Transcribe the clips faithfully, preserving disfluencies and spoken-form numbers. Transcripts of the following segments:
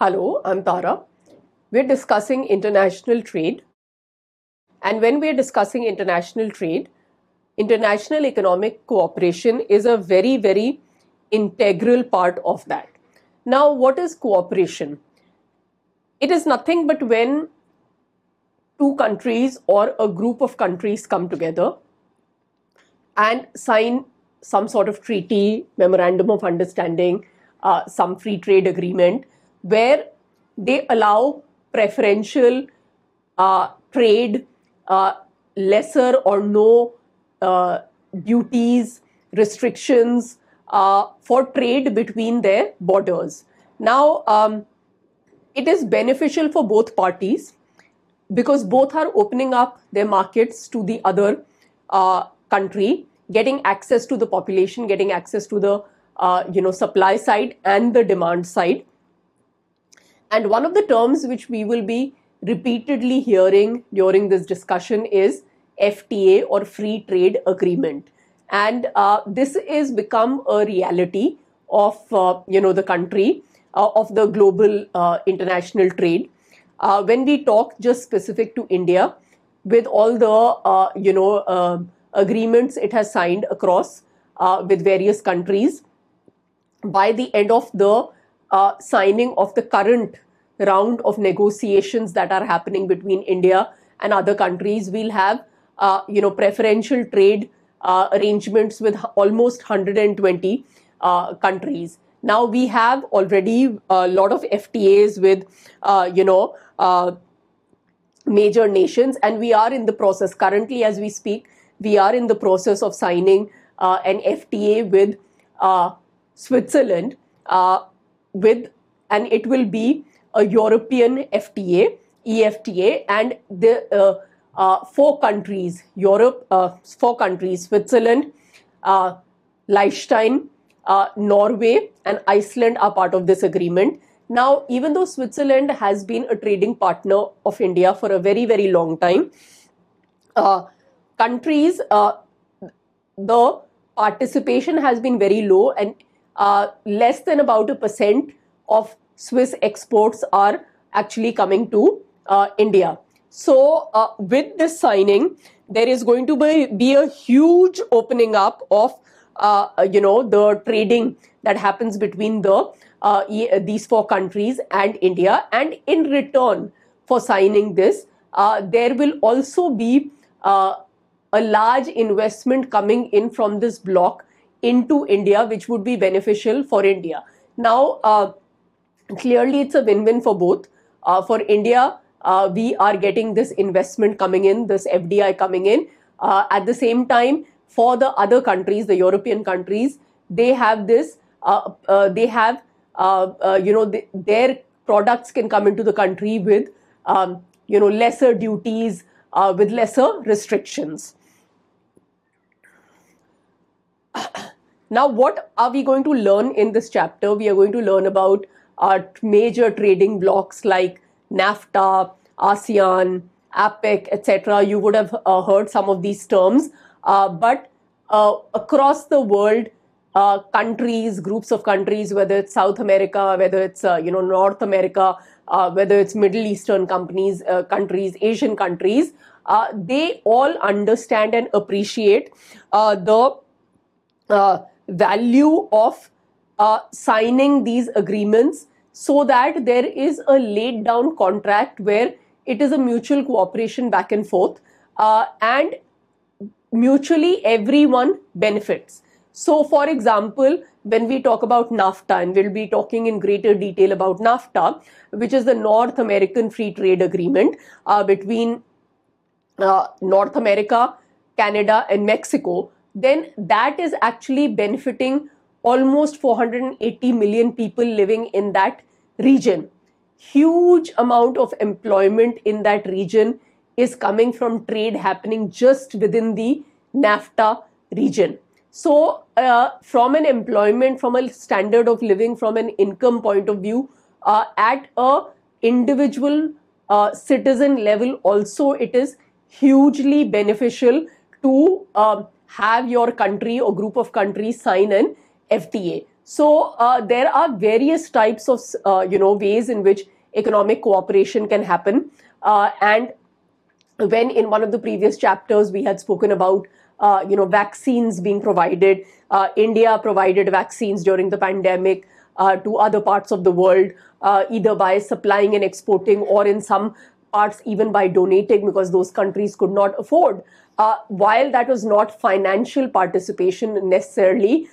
Hello, I'm Tara. We're discussing international trade. And when we're discussing international trade, international economic cooperation is a very, very integral part of that. Now, what is cooperation? It is nothing but when two countries or a group of countries come together and sign some sort of treaty, memorandum of understanding, uh, some free trade agreement, where they allow preferential uh, trade, uh, lesser or no uh, duties, restrictions uh, for trade between their borders. Now, um, it is beneficial for both parties because both are opening up their markets to the other uh, country, getting access to the population, getting access to the uh, you know supply side and the demand side. And one of the terms which we will be repeatedly hearing during this discussion is F T A or Free Trade Agreement. And uh, this is become a reality of uh, you know the country, uh, of the global uh, international trade. Uh, when we talk just specific to India, with all the uh, you know uh, agreements it has signed across uh, with various countries, by the end of the uh, signing of the current round of negotiations that are happening between India and other countries, we'll have uh, you know preferential trade uh, arrangements with almost one hundred twenty uh, countries. Now we have already a lot of F T As with uh, you know uh, major nations, and we are in the process currently as we speak. We are in the process of signing uh, an F T A with uh, Switzerland, uh, with and it will be a European F T A, E F T A, and the uh, uh, four countries, Europe, uh, four countries, Switzerland, uh, Liechtenstein, uh, Norway, and Iceland are part of this agreement. Now, even though Switzerland has been a trading partner of India for a very, very long time, uh, countries, uh, the participation has been very low, and uh, less than about a percent of Swiss exports are actually coming to uh, India. So uh, with this signing, there is going to be, be a huge opening up of uh, you know the trading that happens between the uh, these four countries and India. And in return for signing this, uh, there will also be uh, a large investment coming in from this bloc into India, which would be beneficial for India. Now, uh, clearly, it's a win-win for both. Uh, for India, uh, we are getting this investment coming in, this F D I coming in. Uh, at the same time, for the other countries, the European countries, they have this, uh, uh, they have, uh, uh, you know, th their products can come into the country with, um, you know, lesser duties, uh, with lesser restrictions. Now, what are we going to learn in this chapter? We are going to learn about uh, major trading blocs like NAFTA, ASEAN, APEC, et cetera. You would have uh, heard some of these terms, uh, but uh, across the world, uh, countries, groups of countries, whether it's South America, whether it's uh, you know North America, uh, whether it's Middle Eastern companies, uh, countries, Asian countries, uh, they all understand and appreciate uh, the uh, value of uh, signing these agreements, so that there is a laid down contract where it is a mutual cooperation back and forth, uh, and mutually everyone benefits. So, for example, when we talk about NAFTA, and we'll be talking in greater detail about NAFTA, which is the North American Free Trade Agreement uh, between uh, North America, Canada, and Mexico, then that is actually benefiting almost four hundred eighty million people living in that region. Huge amount of employment in that region is coming from trade happening just within the NAFTA region. So uh, from an employment, from a standard of living, from an income point of view, uh, at a individual uh, citizen level also, it is hugely beneficial to uh, have your country or group of countries sign an F T A. So uh, there are various types of uh, you know ways in which economic cooperation can happen, uh, and when in one of the previous chapters we had spoken about uh, you know vaccines being provided. Uh, India provided vaccines during the pandemic uh, to other parts of the world, uh, either by supplying and exporting, or in some parts even by donating, because those countries could not afford. Uh, while that was not financial participation necessarily,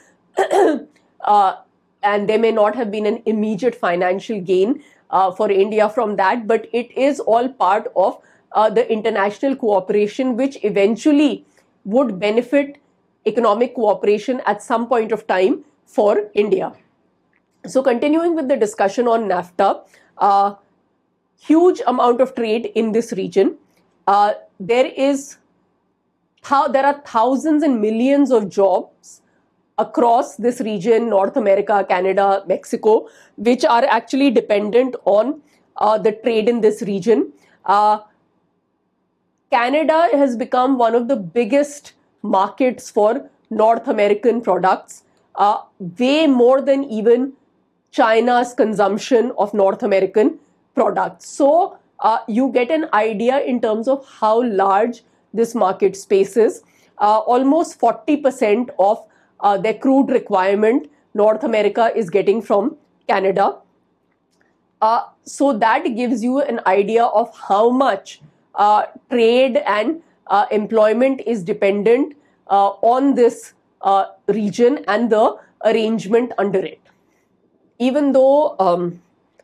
uh, and there may not have been an immediate financial gain uh, for India from that, but it is all part of uh, the international cooperation, which eventually would benefit economic cooperation at some point of time for India. So continuing with the discussion on NAFTA, uh, huge amount of trade in this region. Uh, there is how there are thousands and millions of jobs across this region, North America, Canada, Mexico, which are actually dependent on uh, the trade in this region. Uh, Canada has become one of the biggest markets for North American products, uh, way more than even China's consumption of North American products. So uh, you get an idea in terms of how large this market space is. Uh, almost forty percent of uh, their crude requirement North America is getting from Canada. Uh, so that gives you an idea of how much uh, trade and uh, employment is dependent uh, on this uh, region and the arrangement under it. Even though um,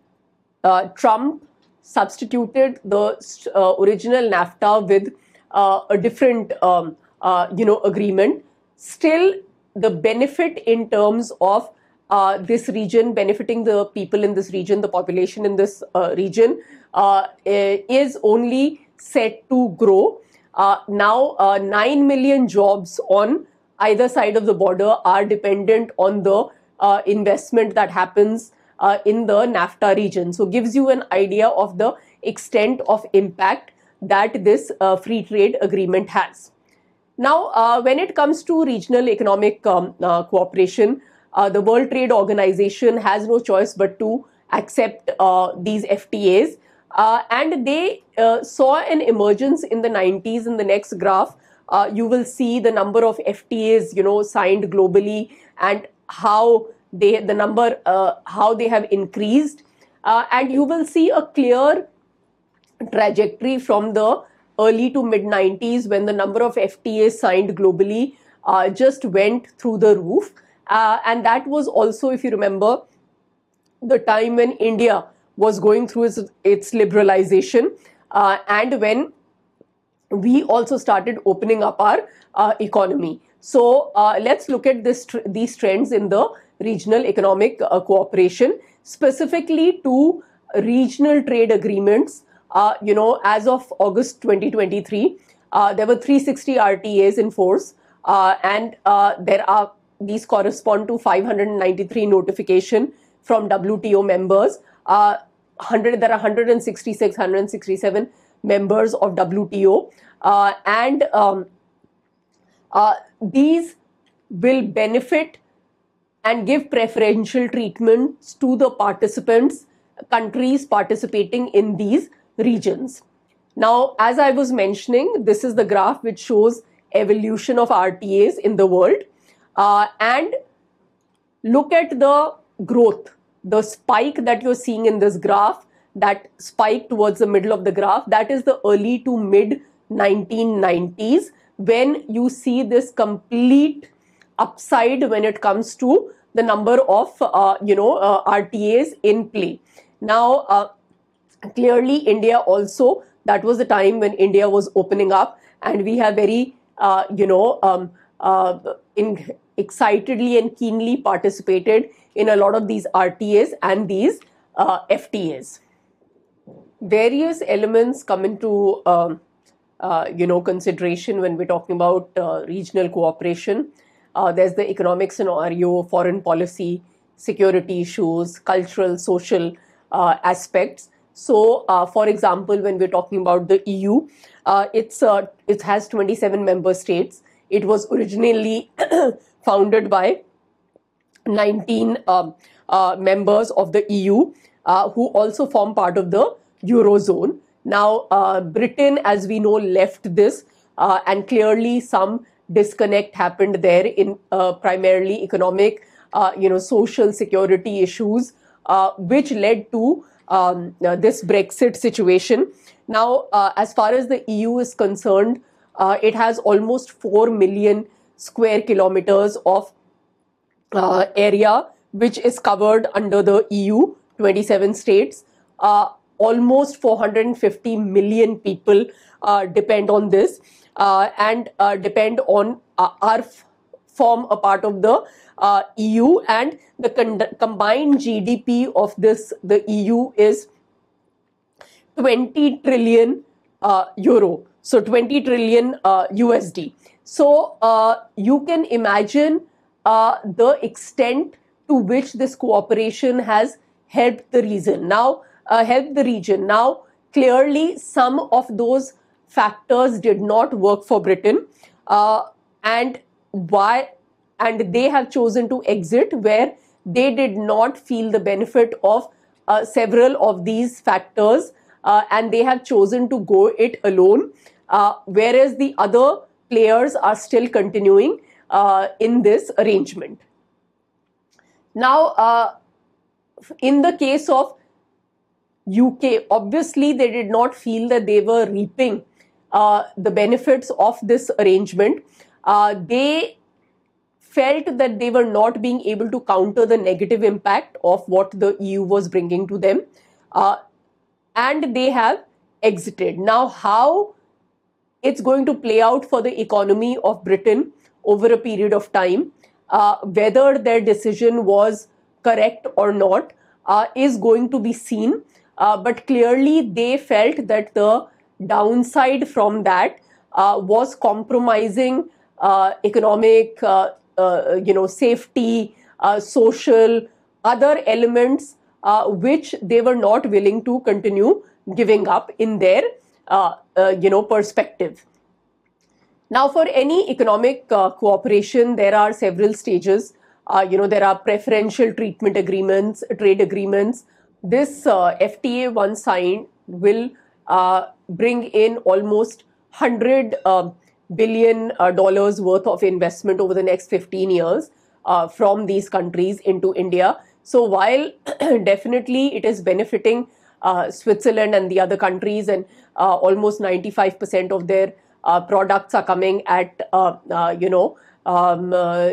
uh, Trump substituted the uh, original NAFTA with uh, a different um, uh, you know, agreement, still the benefit in terms of uh, this region, benefiting the people in this region, the population in this uh, region, uh, is only set to grow. Uh, now, uh, nine million jobs on either side of the border are dependent on the uh, investment that happens uh, in the NAFTA region. So gives you an idea of the extent of impact that this uh, free trade agreement has. Now, uh, when it comes to regional economic um, uh, cooperation, uh, the World Trade Organization has no choice but to accept uh, these F T As. Uh, and they uh, saw an emergence in the nineties. In the next graph, uh, you will see the number of F T As, you know, signed globally, and how they, the number, uh, how they have increased. Uh, and you will see a clear trajectory from the early to mid nineties, when the number of F T As signed globally uh, just went through the roof. Uh, and that was also, if you remember, the time when India was going through its, its liberalization, uh, and when we also started opening up our uh, economy. So uh, let's look at this tr these trends in the regional economic uh, cooperation, specifically to regional trade agreements. Uh, you know, as of August twenty twenty-three, uh, there were three hundred sixty R T As in force, uh, and uh, there are these correspond to five hundred ninety-three notification from W T O members. Uh, one hundred, there are one hundred sixty-six, one hundred sixty-seven members of W T O, uh, and um, uh, these will benefit and give preferential treatments to the participants, countries participating in these regions. Now, as I was mentioning, this is the graph which shows evolution of R T As in the world, uh, and look at the growth. The spike that you're seeing in this graph, that spike towards the middle of the graph, that is the early to mid nineteen nineties, when you see this complete upside when it comes to the number of uh, you know uh, R T As in play. Now, uh, clearly India also, that was the time when India was opening up, and we have very uh, you know um, uh, in, excitedly and keenly participated in a lot of these R T As and these uh, F T As. Various elements come into um, uh, you know consideration when we're talking about uh, regional cooperation. Uh, there's the economic scenario, foreign policy, security issues, cultural, social uh, aspects. So, uh, for example, when we're talking about the E U, uh, it's uh, it has twenty-seven member states. It was originally founded by nineteen um, uh, members of the E U uh, who also form part of the Eurozone. Now, uh, Britain, as we know, left this, uh, and clearly some disconnect happened there in uh, primarily economic, uh, you know, social security issues, uh, which led to um, uh, this Brexit situation. Now, uh, as far as the E U is concerned, uh, it has almost four million square kilometers of uh, area, which is covered under the E U, twenty-seven states. Uh, almost four hundred fifty million people uh, depend on this uh, and uh, depend on uh, our form a part of the uh, E U, and the con combined G D P of this, the E U, is twenty trillion uh, euro, so twenty trillion uh, U S D. So uh, you can imagine uh, the extent to which this cooperation has helped the region. Now, uh, helped the region. Now, clearly, some of those factors did not work for Britain, uh, and why? And they have chosen to exit, where they did not feel the benefit of uh, several of these factors, uh, and they have chosen to go it alone, uh, whereas the other players are still continuing uh, in this arrangement. Now, uh, in the case of U K, obviously they did not feel that they were reaping uh, the benefits of this arrangement. Uh, they felt that they were not being able to counter the negative impact of what the E U was bringing to them, uh, and they have exited. Now, how it's going to play out for the economy of Britain over a period of time, uh, whether their decision was correct or not, uh, is going to be seen. Uh, but clearly, they felt that the downside from that uh, was compromising uh, economic, uh, uh, you know, safety, uh, social, other elements, uh, which they were not willing to continue giving up in their, uh, uh, you know, perspective. Now, for any economic uh, cooperation, there are several stages. Uh, you know, there are preferential treatment agreements, trade agreements. This uh, F T A, once signed, will uh, bring in almost one hundred uh, billion dollars uh, worth of investment over the next fifteen years uh, from these countries into India. So while definitely it is benefiting uh, Switzerland and the other countries, and uh, almost ninety-five percent of their uh, products are coming at, uh, uh, you know, um, uh,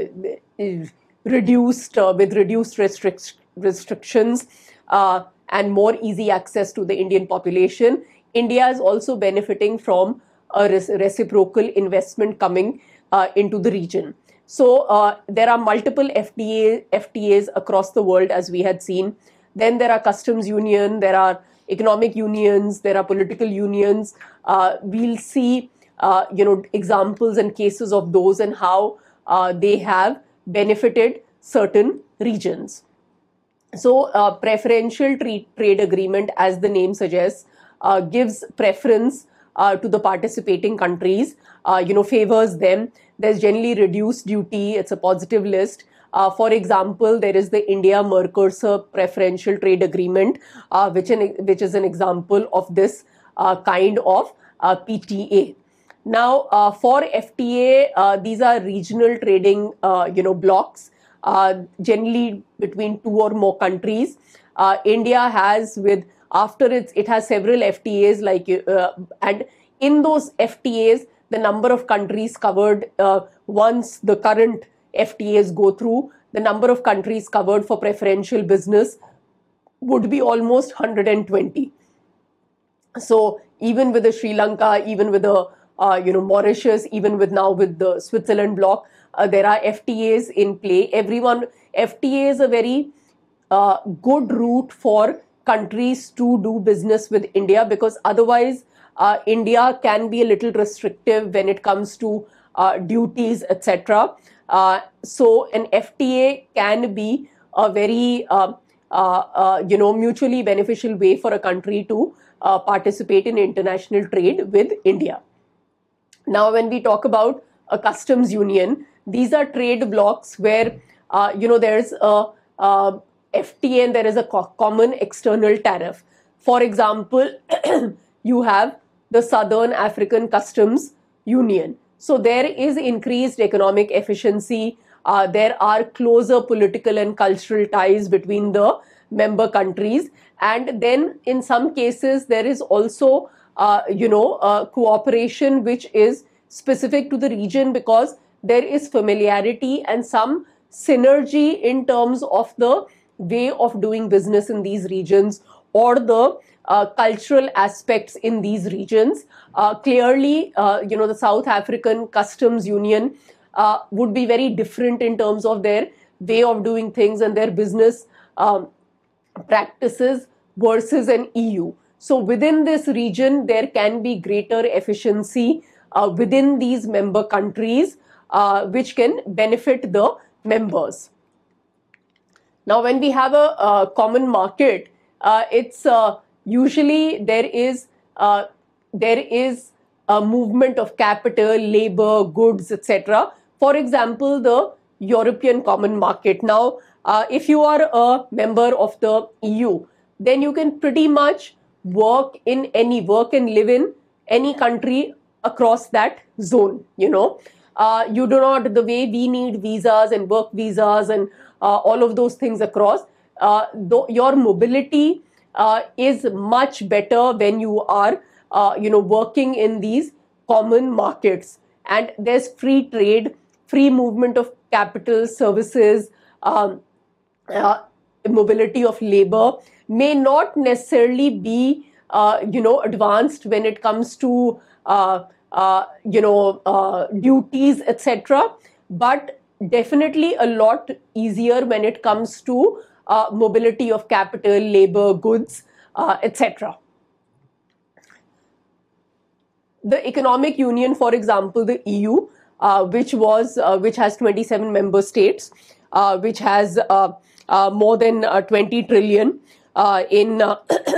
reduced, uh, with reduced restric restrictions uh, and more easy access to the Indian population. India is also benefiting from a reciprocal investment coming uh, into the region. So uh, there are multiple F T A, F T As across the world, as we had seen. Then there are customs union, there are economic unions, there are political unions. Uh, we'll see, uh, you know, examples and cases of those and how uh, they have benefited certain regions. So uh, preferential trade agreement, as the name suggests, uh, gives preference uh, to the participating countries, uh, you know, favors them. There's generally reduced duty. It's a positive list. Uh, for example, there is the India-Mercosur preferential trade agreement, uh, which, an, which is an example of this uh, kind of uh, P T A. Now, uh, for F T A, uh, these are regional trading, uh, you know, blocks, uh, generally between two or more countries. Uh, India has, with after it's, it has several F T As, like, uh, and in those F T As, the number of countries covered, uh, once the current F T As go through, the number of countries covered for preferential business would be almost one hundred twenty. So even with the Sri Lanka, even with the uh, you know, Mauritius, even with now with the Switzerland bloc, uh, there are F T As in play. Everyone, F T A is a very uh, good route for countries to do business with India, because otherwise uh, India can be a little restrictive when it comes to uh, duties, et cetera. Uh, so an F T A can be a very uh, uh, uh, you know, mutually beneficial way for a country to uh, participate in international trade with India. Now, when we talk about a customs union, these are trade blocks where uh, you know, there's a, a F T A and there is a co common external tariff. For example, you have the Southern African Customs Union. So there is increased economic efficiency. Uh, there are closer political and cultural ties between the member countries. And then in some cases, there is also, uh, you know, uh, cooperation which is specific to the region, because there is familiarity and some synergy in terms of the way of doing business in these regions, or the uh, cultural aspects in these regions. Uh, clearly, uh, you know, the South African Customs Union uh, would be very different in terms of their way of doing things and their business um, practices versus an E U. So within this region, there can be greater efficiency uh, within these member countries, uh, which can benefit the members. Now, when we have a, a common market, uh, it's uh, usually there is uh, there is a movement of capital, labor, goods, et cetera. For example, the European Common Market. Now, uh, if you are a member of the E U, then you can pretty much work in any work and live in any country across that zone. You know, uh, you do not, the way we need visas and work visas and uh, all of those things across. Uh, though your mobility uh, is much better when you are, uh, you know, working in these common markets, and there's free trade, free movement of capital, services, um, uh, mobility of labor. May not necessarily be, uh, you know, advanced when it comes to, uh, uh, you know, uh, duties, et cetera. But definitely a lot easier when it comes to uh, mobility of capital, labor, goods, uh, et cetera. The Economic Union, for example, the E U, uh, which was uh, which has twenty-seven member states, uh, which has uh, uh, more than uh, twenty trillion uh, in uh,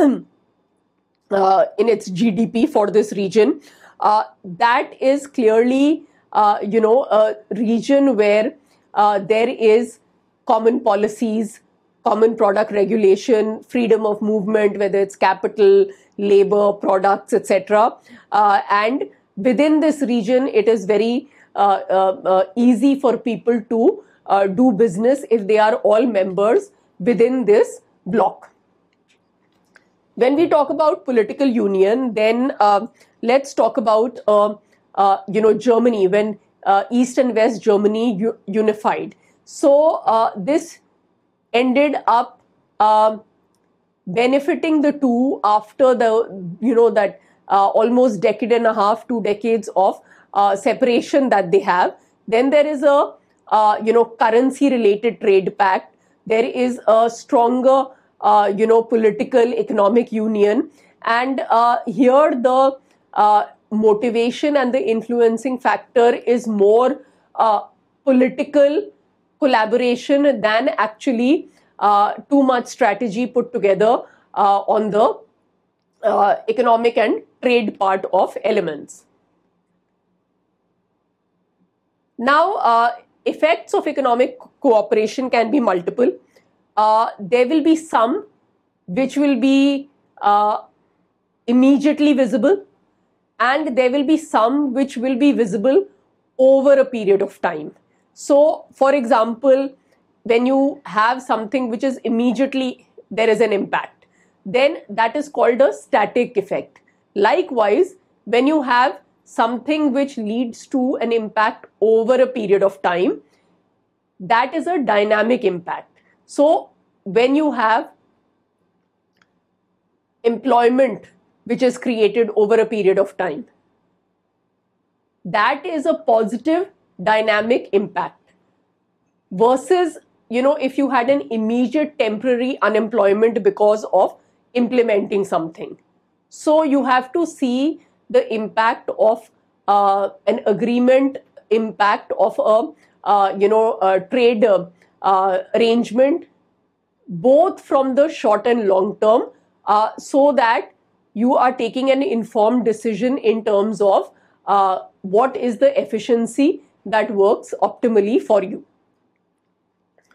uh, in its G D P for this region. Uh, that is clearly, uh, you know, a region where uh, there is common policies, common product regulation, freedom of movement, whether it's capital, labor, products, et cetera. Uh, and within this region, it is very uh, uh, uh, easy for people to uh, do business if they are all members within this bloc. When we talk about political union, then uh, let's talk about, uh, uh, you know, Germany, when uh, East and West Germany unified. So uh, this ended up uh, benefiting the two after the, you know, that uh, almost decade and a half, two decades of uh, separation that they have. Then there is a, uh, you know, currency related trade pact. There is a stronger, uh, you know, political economic union. And uh, here the uh, motivation and the influencing factor is more uh, political collaboration than actually uh, too much strategy put together uh, on the uh, economic and trade part of elements. Now, uh, effects of economic cooperation can be multiple. Uh, there will be some which will be uh, immediately visible, and there will be some which will be visible over a period of time. So, for example, when you have something which is immediately, there is an impact, then that is called a static effect. Likewise, when you have something which leads to an impact over a period of time, that is a dynamic impact. So, when you have employment which is created over a period of time, that is a positive dynamic impact, versus, you know, if you had an immediate temporary unemployment because of implementing something. So you have to see the impact of uh, an agreement, impact of a, uh, you know, a trade uh, uh, arrangement, both from the short and long term, uh, so that you are taking an informed decision in terms of uh, what is the efficiency that works optimally for you.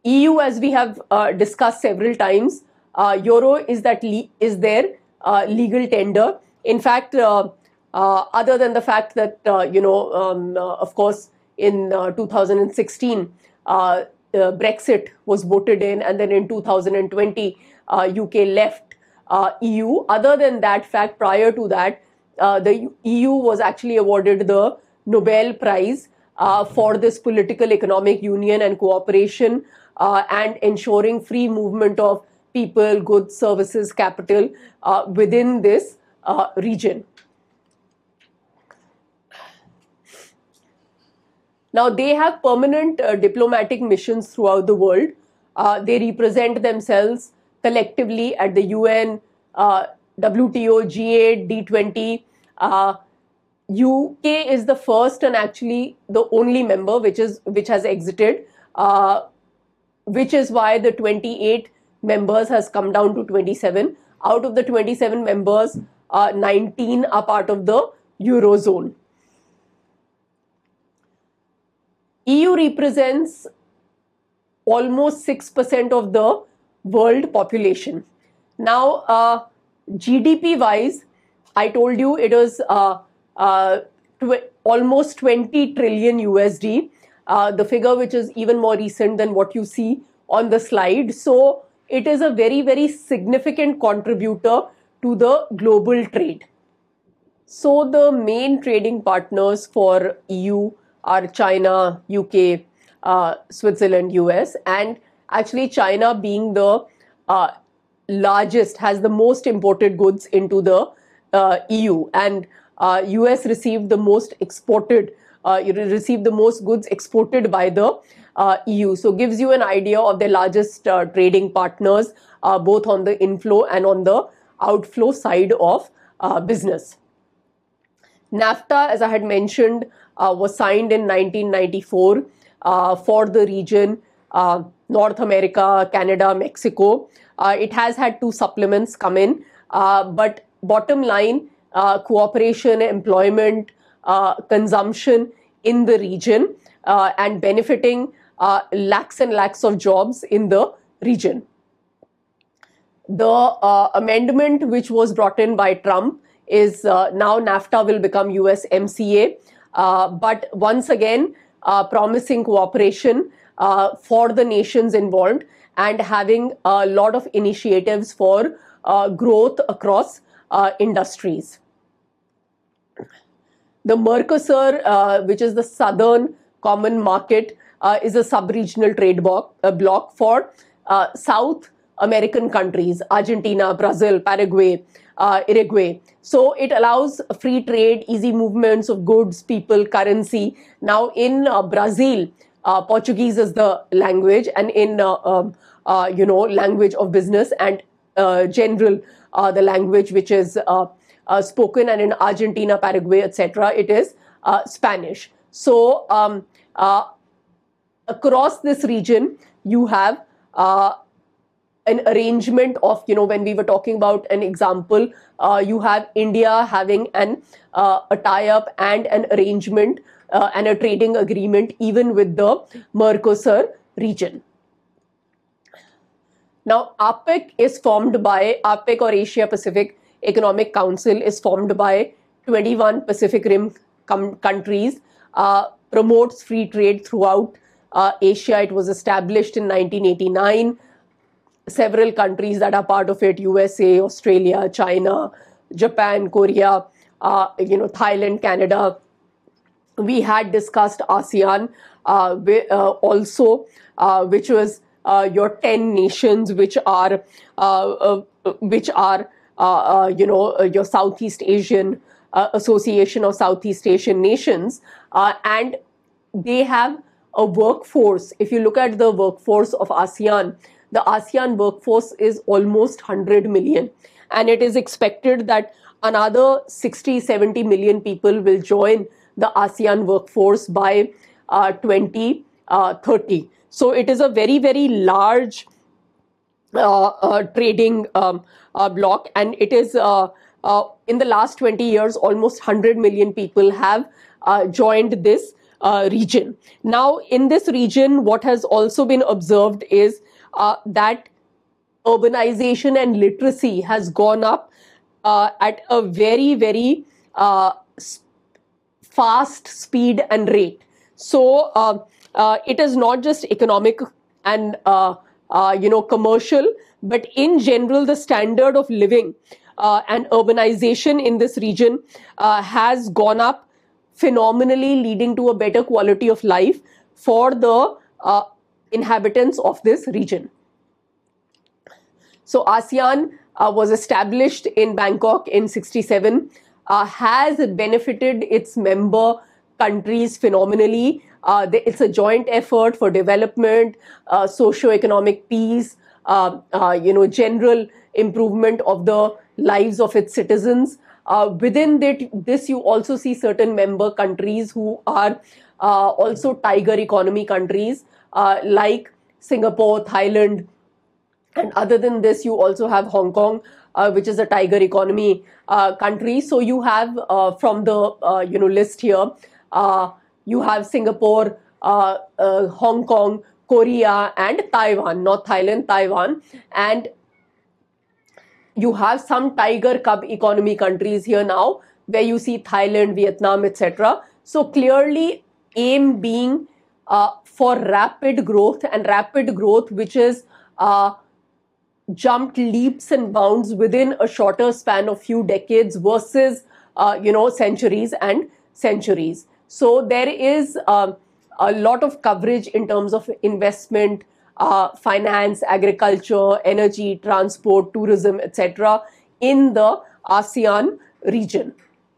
E U, as we have uh, discussed several times, uh, Euro is that le is their uh, legal tender. In fact, uh, uh, other than the fact that uh, you know, um, uh, of course, in uh, two thousand sixteen, uh, uh, Brexit was voted in, and then in two thousand twenty, uh, U K left uh, E U. Other than that fact, prior to that, uh, the E U was actually awarded the Nobel Prize uh, for this political economic union and cooperation uh, and ensuring free movement of people, goods, services, capital uh, within this uh, region. Now, they have permanent uh, diplomatic missions throughout the world. Uh, they represent themselves collectively at the U N, uh, W T O, G eight, D twenty. Uh, U K is the first and actually the only member which is which has exited, uh, which is why the twenty-eight members has come down to twenty-seven. Out of the twenty-seven members, uh, nineteen are part of the Eurozone. E U represents almost six percent of the world population. Now, uh, G D P-wise, I told you it was uh, uh, tw almost twenty trillion U S D, uh, the figure which is even more recent than what you see on the slide. So, it is a very, very significant contributor to the global trade. So, the main trading partners for E U are China, U K, uh, Switzerland, U S, and actually China being the uh, largest, has the most imported goods into the uh, E U, and uh, U S received the most exported, uh, received the most goods exported by the uh, E U. So gives you an idea of the largest uh, trading partners, uh, both on the inflow and on the outflow side of uh, business. NAFTA, as I had mentioned, Uh, was signed in nineteen ninety-four uh, for the region, uh, North America, Canada, Mexico. Uh, it has had two supplements come in, uh, but bottom line, uh, cooperation, employment, uh, consumption in the region uh, and benefiting uh, lakhs and lakhs of jobs in the region. The uh, amendment which was brought in by Trump is uh, now NAFTA will become U S M C A. Uh, but once again, uh, promising cooperation uh, for the nations involved and having a lot of initiatives for uh, growth across uh, industries. The Mercosur, uh, which is the Southern Common Market, uh, is a sub-regional trade bloc, uh, bloc for uh, South American countries, Argentina, Brazil, Paraguay, uh, Uruguay. So it allows free trade, easy movements of goods, people, currency. Now in uh, Brazil, uh, Portuguese is the language, and in uh, um, uh, you know language of business and uh, general uh, the language which is uh, uh, spoken, and in Argentina, Paraguay, et cetera, it is uh, Spanish. So um, uh, across this region, you have uh, an arrangement of, you know, when we were talking about an example, uh, you have India having an uh, a tie-up and an arrangement uh, and a trading agreement even with the Mercosur region. Now, APEC is formed by, APEC or Asia Pacific Economic Council is formed by twenty-one Pacific Rim countries, uh, promotes free trade throughout uh, Asia. It was established in nineteen eighty-nine. Several countries that are part of it, U S A, Australia, China, Japan, Korea, uh, you know, Thailand, Canada. We had discussed ASEAN uh, uh, also, uh, which was uh, your ten nations, which are, uh, uh, which are, uh, uh, you know, uh, your Southeast Asian uh, Association of Southeast Asian Nations, uh, and they have a workforce. If you look at the workforce of ASEAN, the ASEAN workforce is almost one hundred million, and it is expected that another sixty, seventy million people will join the ASEAN workforce by uh, twenty thirty. So it is a very, very large uh, uh, trading um, uh, bloc, and it is uh, uh, in the last twenty years, almost one hundred million people have uh, joined this uh, region. Now, in this region, what has also been observed is uh, that urbanization and literacy has gone up uh, at a very, very uh, fast speed and rate. So uh, uh, it is not just economic and uh, uh, you know commercial, but in general the standard of living uh, and urbanization in this region uh, has gone up phenomenally, leading to a better quality of life for the uh, inhabitants of this region. So ASEAN uh, was established in Bangkok in sixty-seven, uh, has benefited its member countries phenomenally. Uh, it's a joint effort for development, uh, socio-economic peace, uh, uh, you know, general improvement of the lives of its citizens. Uh, within that, this, you also see certain member countries who are uh, also tiger economy countries uh, like Singapore, Thailand, and other than this, you also have Hong Kong, uh, which is a tiger economy uh, country. So you have uh, from the uh, you know list here, uh, you have Singapore, uh, uh, Hong Kong, Korea, and Taiwan, not Thailand, Taiwan, and you have some tiger cub economy countries here now, where you see Thailand, Vietnam, et cetera. So clearly, aim being uh, for rapid growth, and rapid growth, which is uh, jumped leaps and bounds within a shorter span of few decades versus uh, you know centuries and centuries. So there is uh, a lot of coverage in terms of investment, uh, finance, agriculture, energy, transport, tourism, et cetera in the ASEAN region.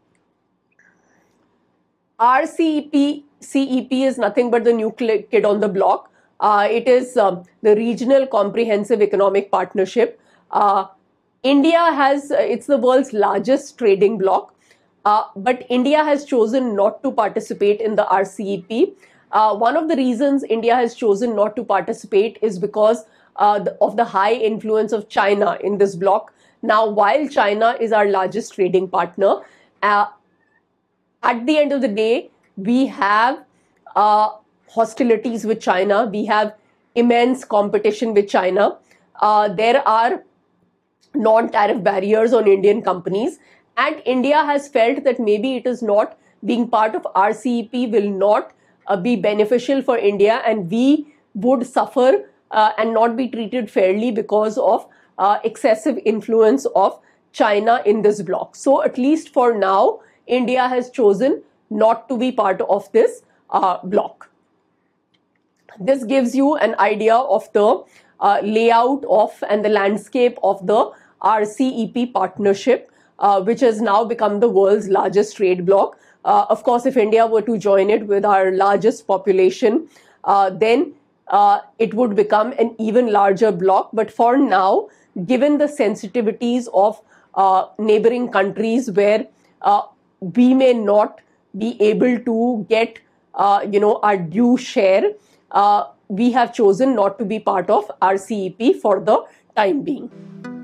R C E P, C E P is nothing but the new kid on the block. Uh, it is um, the Regional Comprehensive Economic Partnership. Uh, India has, uh, it's the world's largest trading bloc, uh, but India has chosen not to participate in the R C E P. Uh, one of the reasons India has chosen not to participate is because uh, the, of the high influence of China in this bloc. Now, while China is our largest trading partner, uh, at the end of the day, we have uh, hostilities with China. We have immense competition with China. Uh, there are non-tariff barriers on Indian companies, and India has felt that maybe it is not being part of R C E P will not uh, be beneficial for India, and we would suffer uh, and not be treated fairly because of uh, excessive influence of China in this bloc. So at least for now, India has chosen not to be part of this uh, bloc. This gives you an idea of the uh, layout of and the landscape of the R C E P partnership, uh, which has now become the world's largest trade bloc. Uh, of course, if India were to join it with our largest population, uh, then uh, it would become an even larger bloc. But for now, given the sensitivities of uh, neighboring countries where uh, we may not be able to get uh, you know, our due share, Uh, we have chosen not to be part of R C E P for the time being.